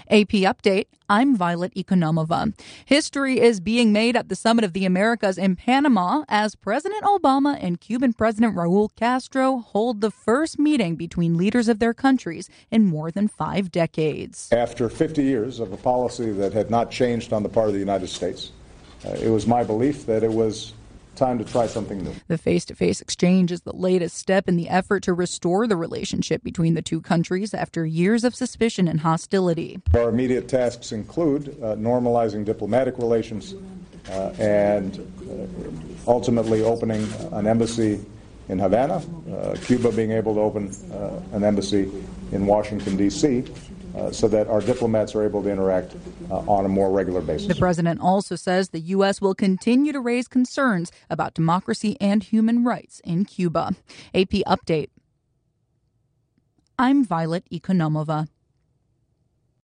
AP Update, I'm Violet Economova. History is being made at the Summit of the Americas in Panama as President Obama and Cuban President Raul Castro hold the first meeting between leaders of their countries in more than 5 decades. After 50 years of a policy that had not changed on the part of the United States, it was my belief that it was time to try something new. The face-to-face exchange is the latest step in the effort to restore the relationship between the two countries after years of suspicion and hostility. Our immediate tasks include normalizing diplomatic relations and ultimately opening an embassy in Havana, Cuba being able to open an embassy in Washington, D.C., so that our diplomats are able to interact on a more regular basis. The president also says the U.S. will continue to raise concerns about democracy and human rights in Cuba. AP Update. I'm Violet Economova.